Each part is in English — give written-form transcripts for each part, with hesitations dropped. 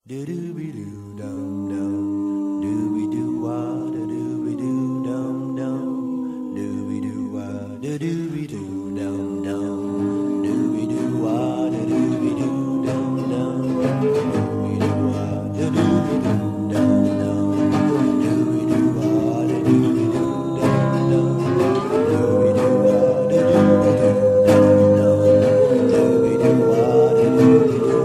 Do do be do dum dum, do be do wah, do be do dum dum, do be do wah, do be do dum dum, do be do wah, do be do dum dum, do be do wah, do be do dum dum, do be do wah, do be do dum dum, do be do wah, do be do dum dum, do be do wah, do be do dum dum.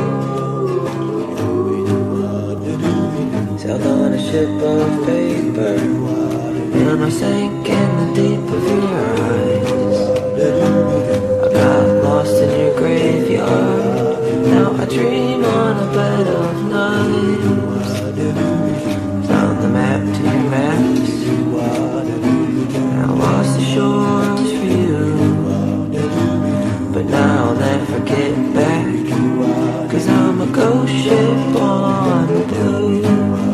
Sailed on a ship of paper, and I sank in the deep of your eyes. I got lost in your graveyard. Now I dream on a bed of knives. Found the map to your maps. I lost the shores for you, but now I'll never get back, 'cause I'm a ghost ship on the blue.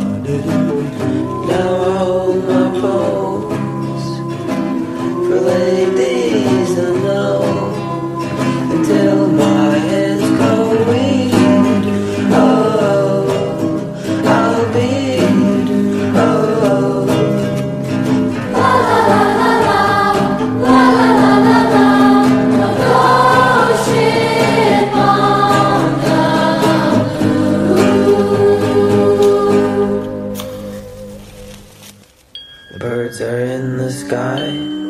Now I hold my pose for ladies I know, until my head's going. Oh, I'll be. Oh, La la la la la, la la la la la, a ghost ship on the blue. the birds are in the sky.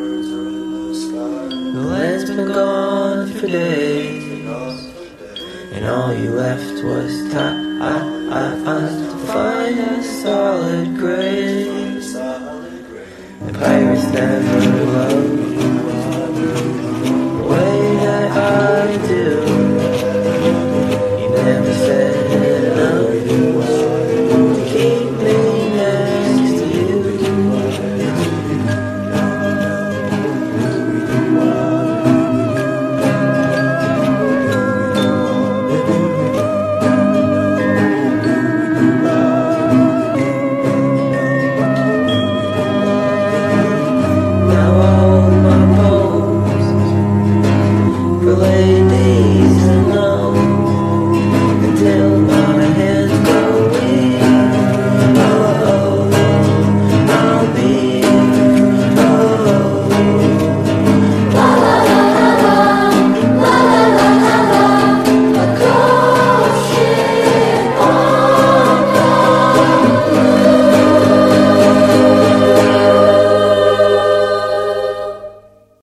The land's been gone for days, and all you left was time to find a solid grave. The pirates never loved the way that I do.